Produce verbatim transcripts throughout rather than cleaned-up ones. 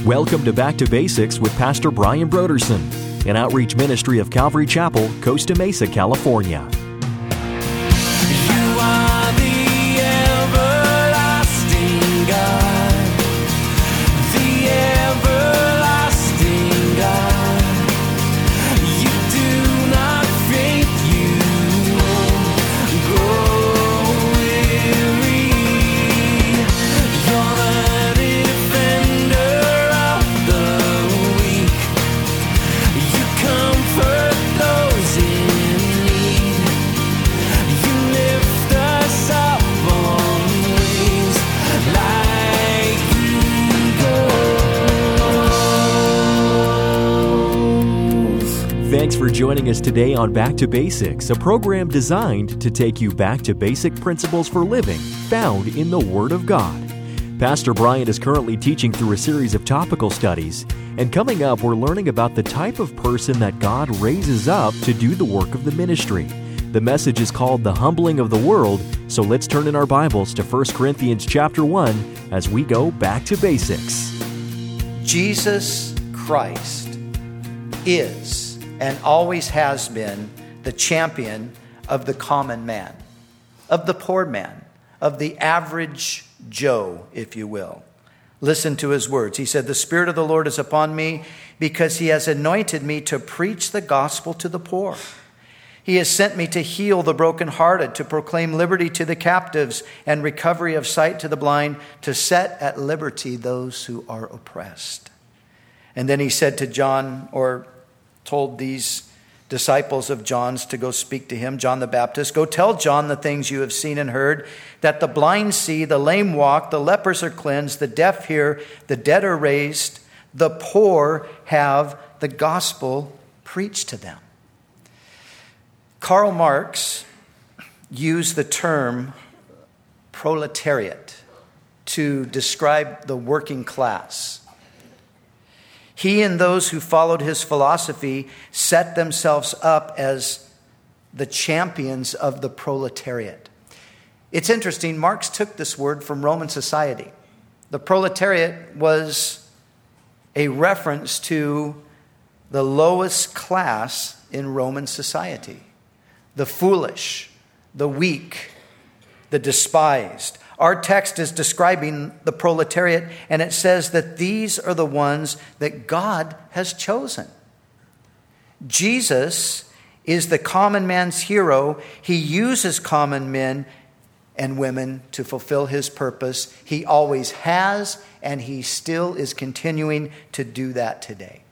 Welcome to Back to Basics with Pastor Brian Broderson, an outreach ministry of Calvary Chapel, Costa Mesa, California. You are the everlasting God, the everlasting God. You do not faint, you won't grow weary. You're the defender of the weak. You comfort those in need. You lift us up on wings like eagles. Thanks for joining us today on Back to Basics, a program designed to take you back to basic principles for living found in the Word of God. Pastor Brian is currently teaching through a series of topical studies, and coming up, we're learning about the type of person that God raises up to do the work of the ministry. The message is called The Humbling of the World, so let's turn in our Bibles to First Corinthians chapter one as we go back to basics. Jesus Christ is and always has been the champion of the common man, of the poor man, of the average Joe, if you will. Listen to his words. He said, "The Spirit of the Lord is upon me because he has anointed me to preach the gospel to the poor. He has sent me to heal the brokenhearted, to proclaim liberty to the captives and recovery of sight to the blind, to set at liberty those who are oppressed." And then he said to John, or told these disciples of John's to go speak to him, John the Baptist, "Go tell John the things you have seen and heard, that the blind see, the lame walk, the lepers are cleansed, the deaf hear, the dead are raised, the poor have the gospel preached to them." Karl Marx used the term proletariat to describe the working class. He and those who followed his philosophy set themselves up as the champions of the proletariat. It's interesting, Marx took this word from Roman society. The proletariat was a reference to the lowest class in Roman society. The foolish, the weak, the despised. Our text is describing the proletariat, and it says that these are the ones that God has chosen. Jesus is the common man's hero. He uses common men and women to fulfill his purpose. He always has, and he still is continuing to do that today.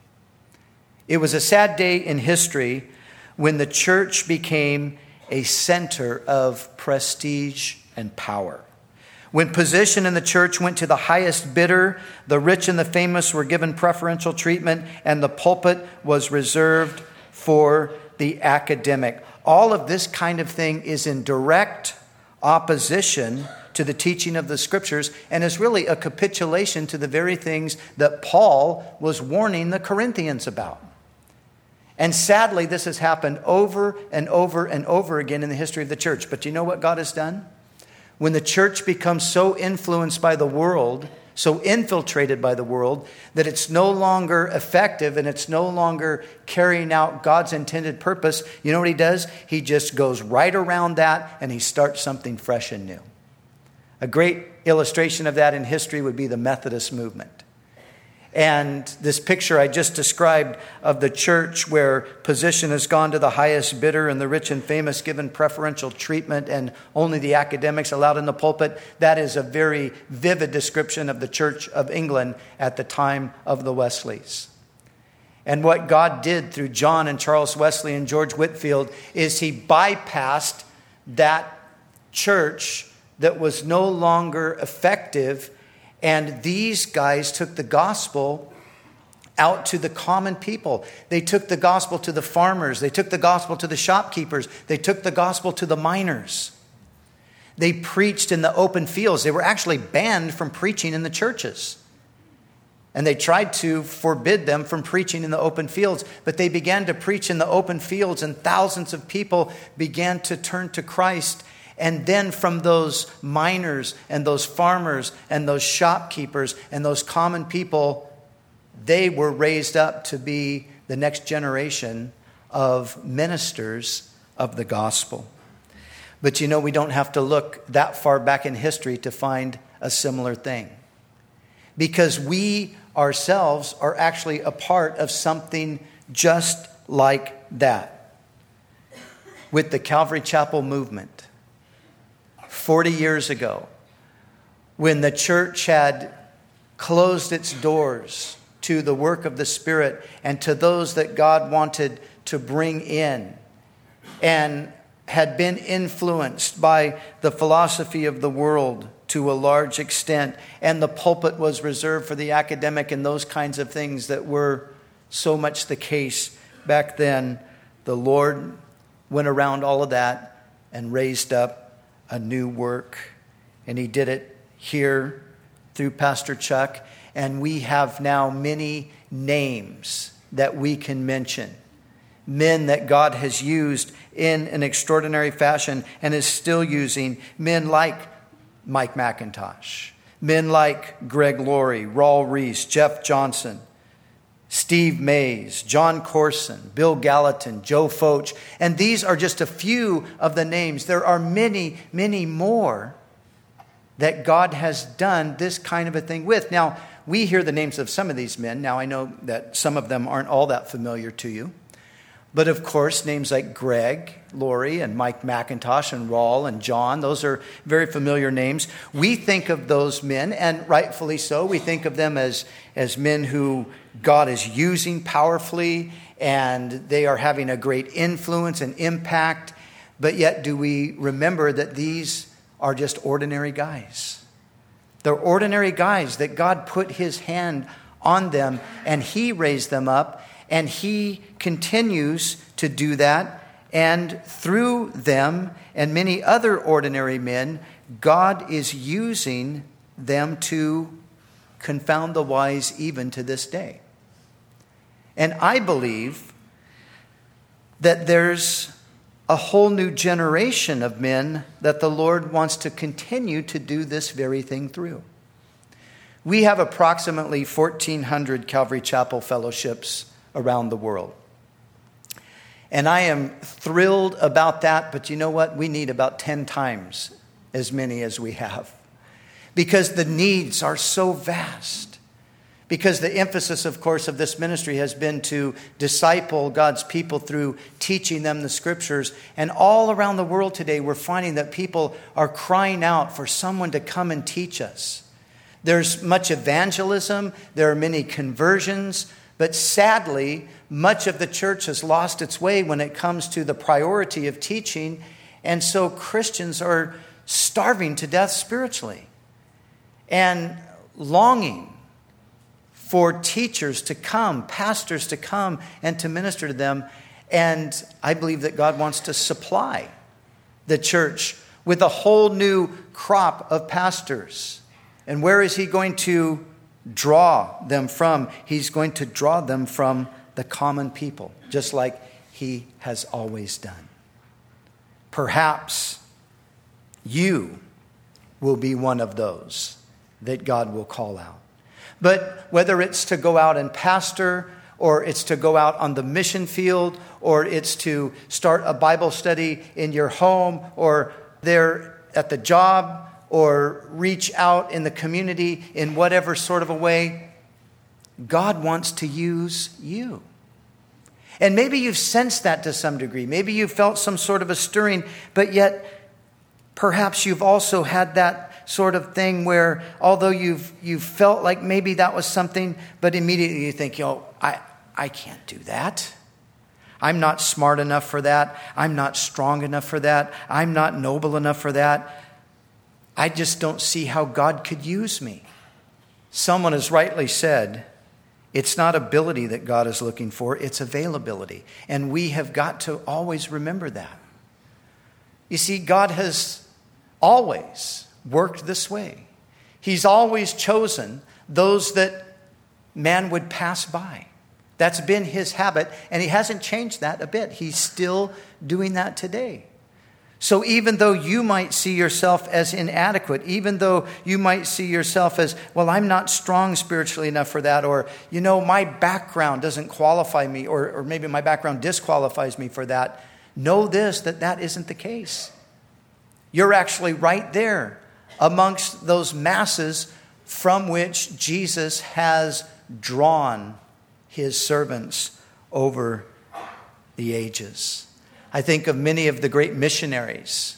It was a sad day in history when the church became a center of prestige and power. When position in the church went to the highest bidder, the rich and the famous were given preferential treatment, and the pulpit was reserved for the academic. All of this kind of thing is in direct opposition to the teaching of the Scriptures, and is really a capitulation to the very things that Paul was warning the Corinthians about. And sadly, this has happened over and over and over again in the history of the church. But do you know what God has done? When the church becomes so influenced by the world, so infiltrated by the world, that it's no longer effective and it's no longer carrying out God's intended purpose, you know what he does? He just goes right around that and he starts something fresh and new. A great illustration of that in history would be the Methodist movement. And this picture I just described of the church where position has gone to the highest bidder and the rich and famous given preferential treatment and only the academics allowed in the pulpit, that is a very vivid description of the Church of England at the time of the Wesleys. And what God did through John and Charles Wesley and George Whitefield is he bypassed that church that was no longer effective. And these guys took the gospel out to the common people. They took the gospel to the farmers. They took the gospel to the shopkeepers. They took the gospel to the miners. They preached in the open fields. They were actually banned from preaching in the churches. And they tried to forbid them from preaching in the open fields. But they began to preach in the open fields, and thousands of people began to turn to Christ. And then from those miners and those farmers and those shopkeepers and those common people, they were raised up to be the next generation of ministers of the gospel. But you know, we don't have to look that far back in history to find a similar thing. Because we ourselves are actually a part of something just like that. With the Calvary Chapel movement, forty years ago, when the church had closed its doors to the work of the Spirit and to those that God wanted to bring in, and had been influenced by the philosophy of the world to a large extent, and the pulpit was reserved for the academic and those kinds of things that were so much the case back then, the Lord went around all of that and raised up a new work. And he did it here through Pastor Chuck. And we have now many names that we can mention. Men that God has used in an extraordinary fashion and is still using. Men like Mike McIntosh. Men like Greg Laurie, Raul Reese, Jeff Johnson, Steve Mays, John Corson, Bill Gallatin, Joe Foch. And these are just a few of the names. There are many, many more that God has done this kind of a thing with. Now, we hear the names of some of these men. Now, I know that some of them aren't all that familiar to you. But of course, names like Greg Laurie and Mike McIntosh and Raul and John, those are very familiar names. We think of those men, and rightfully so, we think of them as, as men who God is using powerfully, and they are having a great influence and impact. But yet, do we remember that these are just ordinary guys? They're ordinary guys that God put his hand on them, and he raised them up. And he continues to do that. And through them and many other ordinary men, God is using them to confound the wise even to this day. And I believe that there's a whole new generation of men that the Lord wants to continue to do this very thing through. We have approximately fourteen hundred Calvary Chapel fellowships around the world. And I am thrilled about that, but you know what? We need about ten times as many as we have. Because the needs are so vast. Because the emphasis, of course, of this ministry has been to disciple God's people through teaching them the scriptures. And all around the world today, we're finding that people are crying out for someone to come and teach us. There's much evangelism. There are many conversions. But sadly, much of the church has lost its way when it comes to the priority of teaching. And so Christians are starving to death spiritually and longing for teachers to come, pastors to come and to minister to them. And I believe that God wants to supply the church with a whole new crop of pastors. And where is he going to draw them from? He's going to draw them from the common people, just like he has always done. Perhaps you will be one of those that God will call out. But whether it's to go out and pastor, or it's to go out on the mission field, or it's to start a Bible study in your home, or there at the job, or reach out in the community in whatever sort of a way, God wants to use you. And maybe you've sensed that to some degree. Maybe you felt some sort of a stirring, but yet perhaps you've also had that sort of thing where although you've you've felt like maybe that was something, but immediately you think, yo, I, I can't do that. I'm not smart enough for that. I'm not strong enough for that. I'm not noble enough for that. I just don't see how God could use me. Someone has rightly said, it's not ability that God is looking for, it's availability. And we have got to always remember that. You see, God has always worked this way. He's always chosen those that man would pass by. That's been his habit, and he hasn't changed that a bit. He's still doing that today. So even though you might see yourself as inadequate, even though you might see yourself as, well, I'm not strong spiritually enough for that, or, you know, my background doesn't qualify me, or, or maybe my background disqualifies me for that, know this, that that isn't the case. You're actually right there amongst those masses from which Jesus has drawn his servants over the ages. I think of many of the great missionaries.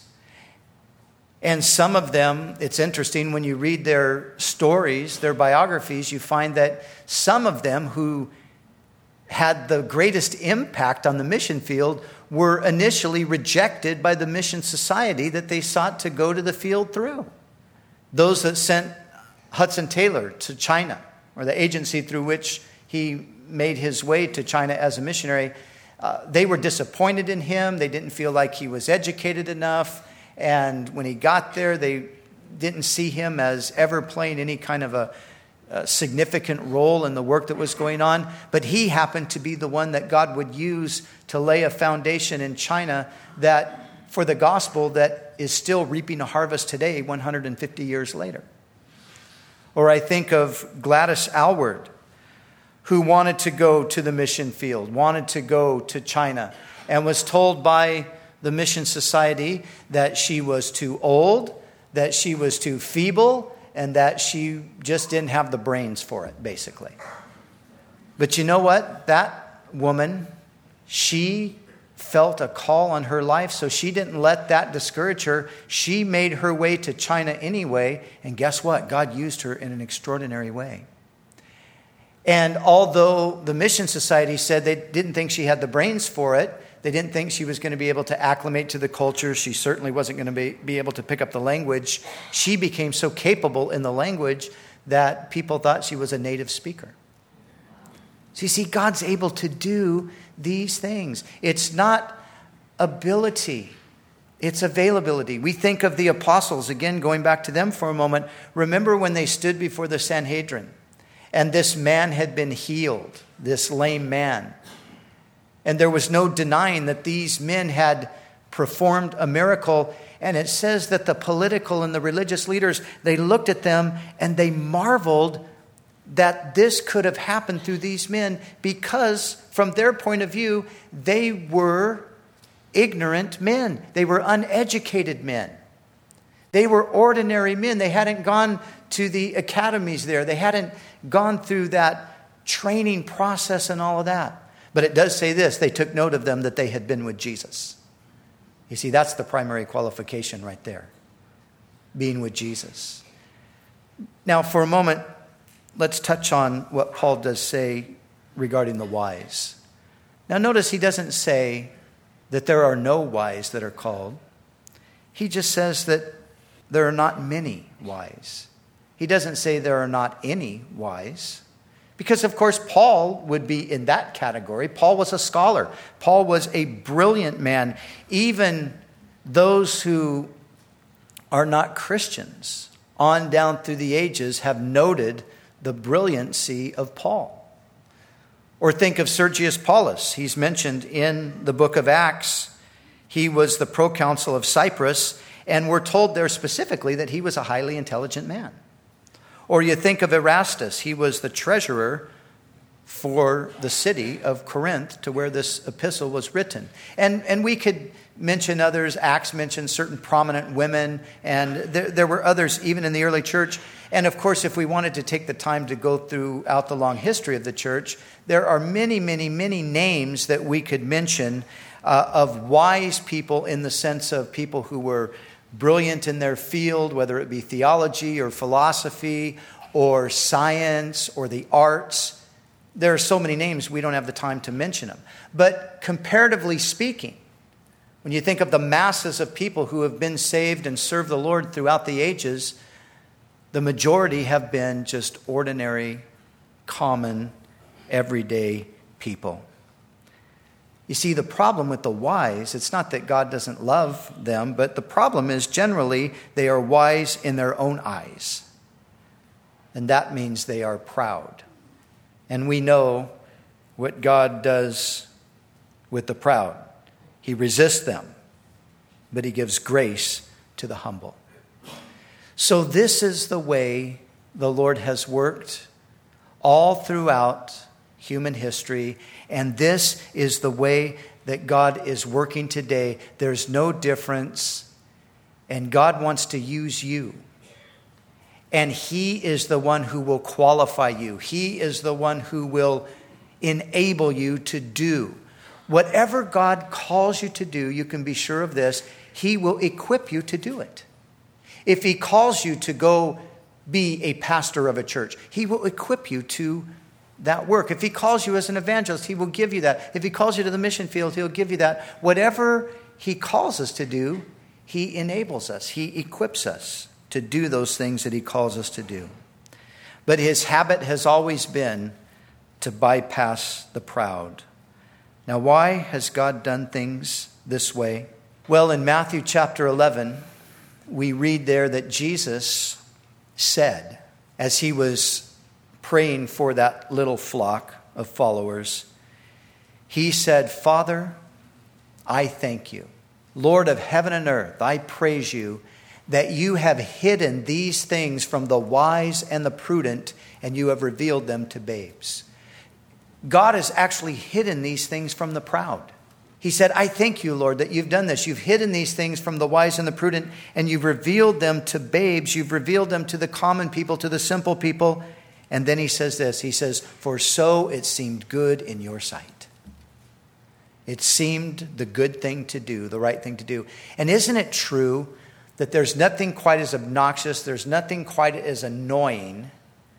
And some of them, it's interesting, when you read their stories, their biographies, you find that some of them who had the greatest impact on the mission field were initially rejected by the mission society that they sought to go to the field through. Those that sent Hudson Taylor to China, or the agency through which he made his way to China as a missionary, Uh, they were disappointed in him. They didn't feel like he was educated enough. And when he got there, they didn't see him as ever playing any kind of a, a significant role in the work that was going on. But he happened to be the one that God would use to lay a foundation in China that for the gospel that is still reaping a harvest today, one hundred fifty years later. Or I think of Gladys Aylward, who wanted to go to the mission field, wanted to go to China, and was told by the mission society that she was too old, that she was too feeble, and that she just didn't have the brains for it, basically. But you know what? That woman, she felt a call on her life, so she didn't let that discourage her. She made her way to China anyway, and guess what? God used her in an extraordinary way. And although the Mission Society said they didn't think she had the brains for it, they didn't think she was going to be able to acclimate to the culture, she certainly wasn't going to be, be able to pick up the language, she became so capable in the language that people thought she was a native speaker. So you see, God's able to do these things. It's not ability, it's availability. We think of the apostles, again, going back to them for a moment. Remember when they stood before the Sanhedrin, and this man had been healed, this lame man. And there was no denying that these men had performed a miracle. And it says that the political and the religious leaders, they looked at them and they marveled that this could have happened through these men, because from their point of view, they were ignorant men. They were uneducated men. They were ordinary men. They hadn't gone to the academies there. They hadn't gone through that training process and all of that. But it does say this: they took note of them that they had been with Jesus. You see, that's the primary qualification right there. Being with Jesus. Now, for a moment, let's touch on what Paul does say regarding the wise. Now, notice he doesn't say that there are no wise that are called. He just says that there are not many wise. He doesn't say there are not any wise. Because, of course, Paul would be in that category. Paul was a scholar. Paul was a brilliant man. Even those who are not Christians on down through the ages have noted the brilliancy of Paul. Or think of Sergius Paulus. He's mentioned in the book of Acts. He was the proconsul of Cyprus, and we're told there specifically that he was a highly intelligent man. Or you think of Erastus. He was the treasurer for the city of Corinth, to where this epistle was written. And and we could mention others. Acts mentions certain prominent women, and there, there were others even in the early church. And of course, if we wanted to take the time to go throughout the long history of the church, there are many, many, many names that we could mention uh, of wise people, in the sense of people who were brilliant in their field, whether it be theology or philosophy or science or the arts. There are so many names, we don't have the time to mention them. But comparatively speaking, when you think of the masses of people who have been saved and served the Lord throughout the ages, the majority have been just ordinary, common, everyday people. You see, the problem with the wise, it's not that God doesn't love them, but the problem is generally they are wise in their own eyes. And that means they are proud. And we know what God does with the proud. He resists them. but he gives grace to the humble. So this is the way the Lord has worked all throughout human history, and this is the way that God is working today. There's no difference, and God wants to use you. And he is the one who will qualify you. He is the one who will enable you to do whatever God calls you to do. You can be sure of this. He will equip you to do it. If he calls you to go be a pastor of a church, he will equip you to that work. If he calls you as an evangelist, he will give you that. If he calls you to the mission field, he'll give you that. Whatever he calls us to do, he enables us. He equips us to do those things that he calls us to do. But his habit has always been to bypass the proud. Now, why has God done things this way? Well, in Matthew chapter eleven, we read there that Jesus said, as he was praying for that little flock of followers, he said, Father, I thank you. Lord of heaven and earth, I praise you that you have hidden these things from the wise and the prudent, and you have revealed them to babes. God has actually hidden these things from the proud. He said, I thank you, Lord, that you've done this. You've hidden these things from the wise and the prudent, and you've revealed them to babes. You've revealed them to the common people, to the simple people. And then he says this, he says, for so it seemed good in your sight. It seemed the good thing to do, the right thing to do. And isn't it true that there's nothing quite as obnoxious, there's nothing quite as annoying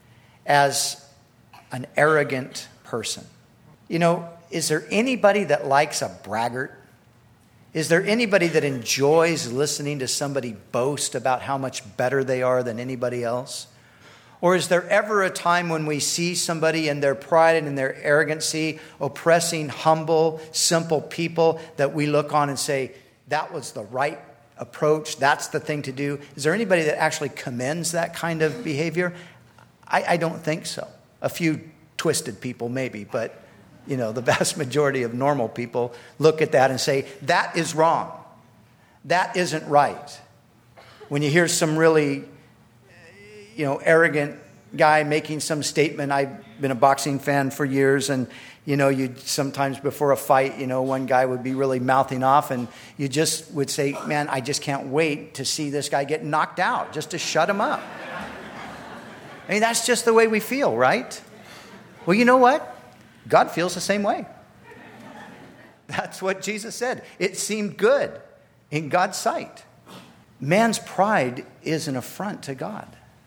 as an arrogant person? You know, is there anybody that likes a braggart? Is there anybody that enjoys listening to somebody boast about how much better they are than anybody else? Or is there ever a time when we see somebody in their pride and in their arrogancy oppressing humble, simple people that we look on and say, that was the right approach, that's the thing to do? Is there anybody that actually commends that kind of behavior? I, I don't think so. A few twisted people maybe, but you know, the vast majority of normal people look at that and say, that is wrong. That isn't right. When you hear some really, you know, arrogant guy making some statement, I've been a boxing fan for years, and, you know, you sometimes before a fight, you know, one guy would be really mouthing off, and you just would say, man, I just can't wait to see this guy get knocked out, just to shut him up. I mean, that's just the way we feel, right? Well, you know what? God feels the same way. That's what Jesus said. It seemed good in God's sight. Man's pride is an affront to God.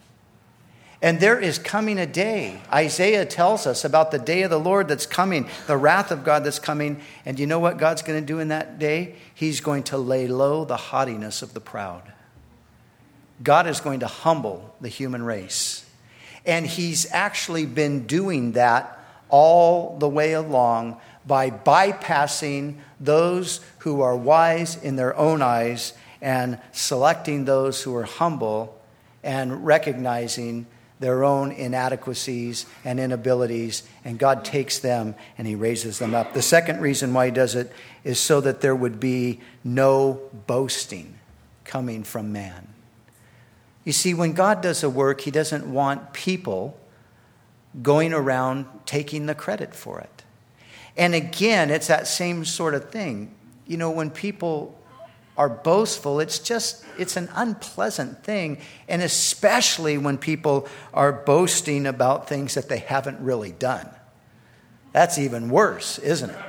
And there is coming a day. Isaiah tells us about the day of the Lord that's coming, the wrath of God that's coming. And you know what God's going to do in that day? He's going to lay low the haughtiness of the proud. God is going to humble the human race. And he's actually been doing that all the way along by bypassing those who are wise in their own eyes and selecting those who are humble and recognizing their own inadequacies and inabilities, and God takes them and he raises them up. The second reason why he does it is so that there would be no boasting coming from man. You see, when God does a work, he doesn't want people going around taking the credit for it. And again, it's that same sort of thing. You know, when people are boastful, it's just, it's an unpleasant thing. And especially when people are boasting about things that they haven't really done. That's even worse, isn't it?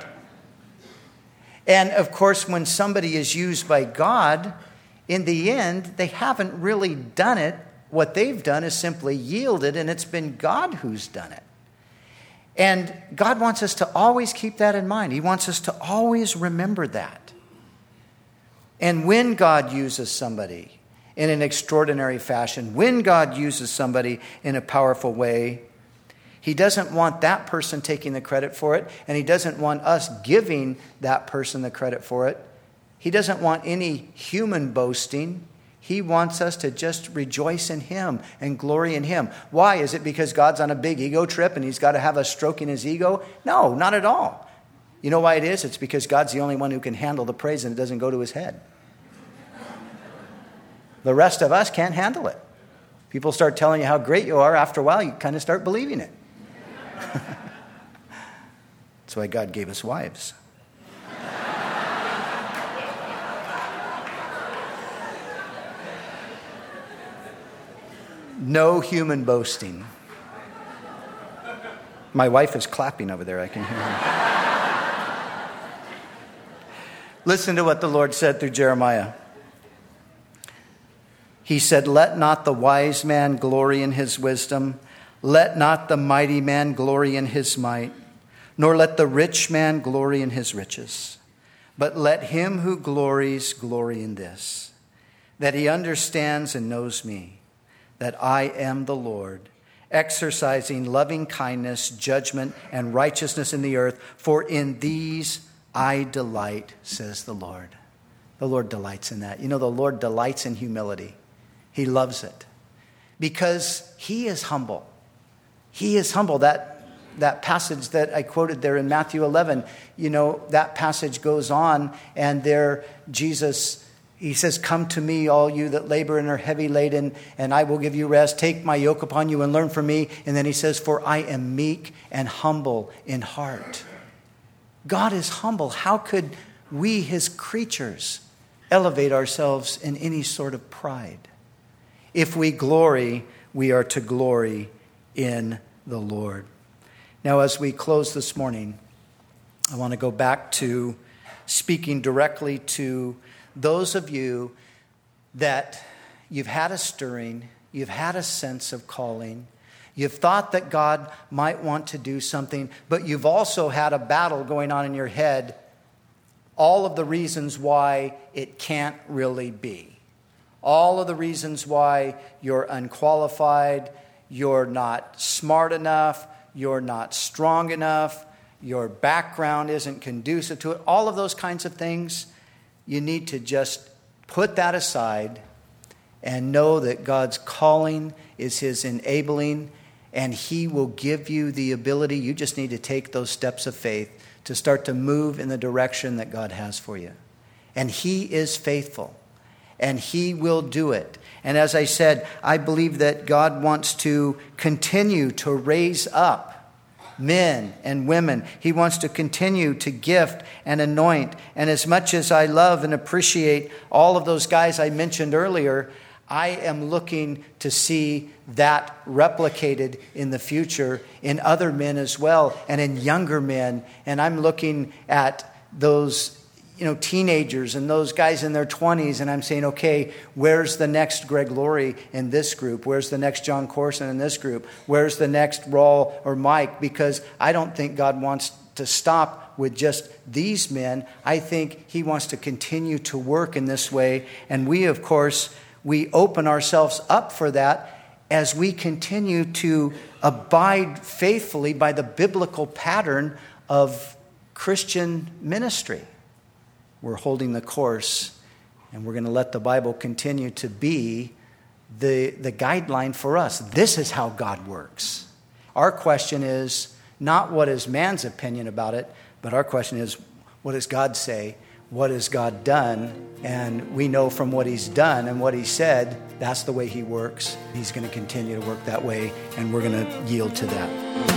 And of course, when somebody is used by God, in the end, they haven't really done it. What they've done is simply yielded, and it's been God who's done it. And God wants us to always keep that in mind. He wants us to always remember that. And when God uses somebody in an extraordinary fashion, when God uses somebody in a powerful way, he doesn't want that person taking the credit for it, and he doesn't want us giving that person the credit for it. He doesn't want any human boasting. He wants us to just rejoice in him and glory in him. Why? Is it because God's on a big ego trip and he's got to have us stroking his ego? No, not at all. You know why it is? It's because God's the only one who can handle the praise and it doesn't go to his head. The rest of us can't handle it. People start telling you how great you are. After a while, you kind of start believing it. That's why God gave us wives. No human boasting. My wife is clapping over there. I can hear her. Listen to what the Lord said through Jeremiah. He said, "Let not the wise man glory in his wisdom. Let not the mighty man glory in his might. Nor let the rich man glory in his riches. But let him who glories glory in this, that he understands and knows me, that I am the Lord, exercising loving kindness, judgment, and righteousness in the earth. For in these I delight, says the Lord." The Lord delights in that. You know, the Lord delights in humility. He loves it because he is humble. He is humble. That, that passage that I quoted there in Matthew eleven, you know, that passage goes on, and there Jesus, he says, "Come to me, all you that labor and are heavy laden, and I will give you rest. Take my yoke upon you and learn from me." And then he says, "For I am meek and humble in heart." God is humble. How could we, his creatures, elevate ourselves in any sort of pride? If we glory, we are to glory in the Lord. Now, as we close this morning, I want to go back to speaking directly to those of you that you've had a stirring, you've had a sense of calling, you've thought that God might want to do something, but you've also had a battle going on in your head, all of the reasons why it can't really be. All of the reasons why you're unqualified, you're not smart enough, you're not strong enough, your background isn't conducive to it, all of those kinds of things. You need to just put that aside and know that God's calling is his enabling, and he will give you the ability. You just need to take those steps of faith to start to move in the direction that God has for you. And he is faithful, and he will do it. And as I said, I believe that God wants to continue to raise up men and women. He wants to continue to gift and anoint. And as much as I love and appreciate all of those guys I mentioned earlier, I am looking to see that replicated in the future in other men as well, and in younger men. And I'm looking at those, you know, teenagers and those guys in their twenties, and I'm saying, okay, where's the next Greg Laurie in this group? Where's the next John Corson in this group? Where's the next Raul or Mike? Because I don't think God wants to stop with just these men. I think he wants to continue to work in this way. And we, of course, we open ourselves up for that as we continue to abide faithfully by the biblical pattern of Christian ministry. We're holding the course, and we're going to let the Bible continue to be the, the guideline for us. This is how God works. Our question is not what is man's opinion about it, but our question is, what does God say? What has God done? And we know from what he's done and what he said, that's the way he works. He's going to continue to work that way, and we're going to yield to that.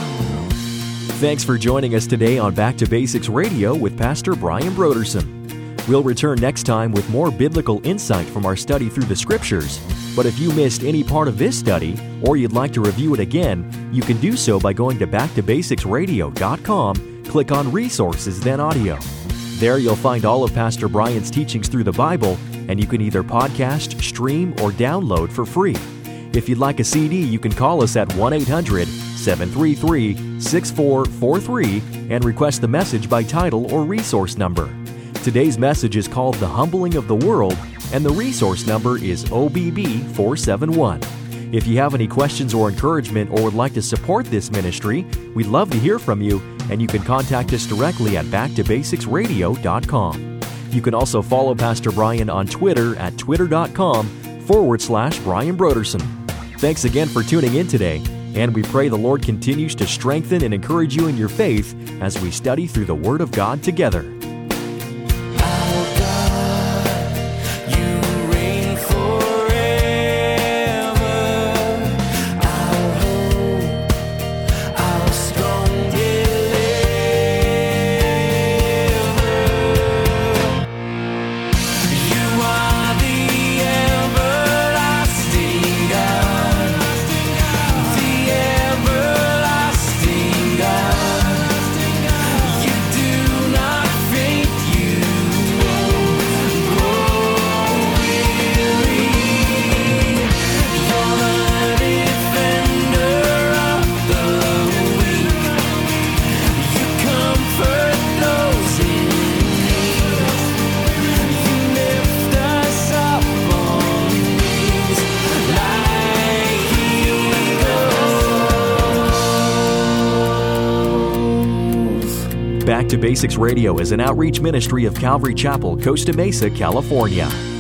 Thanks for joining us today on Back to Basics Radio with Pastor Brian Broderson. We'll return next time with more biblical insight from our study through the Scriptures. But if you missed any part of this study, or you'd like to review it again, you can do so by going to back to basics radio dot com, click on Resources, then Audio. There you'll find all of Pastor Brian's teachings through the Bible, and you can either podcast, stream, or download for free. If you'd like a C D, you can call us at one eight hundred seven three three six four four three and request the message by title or resource number. Today's message is called The Humbling of the World, and the resource number is O B B four seven one. If you have any questions or encouragement or would like to support this ministry, we'd love to hear from you, and you can contact us directly at back to basics radio dot com. You can also follow Pastor Brian on Twitter at twitter.com forward slash Brian Broderson. Thanks again for tuning in today, and we pray the Lord continues to strengthen and encourage you in your faith as we study through the Word of God together. Our God, you reign forever. Back to Basics Radio is an outreach ministry of Calvary Chapel, Costa Mesa, California.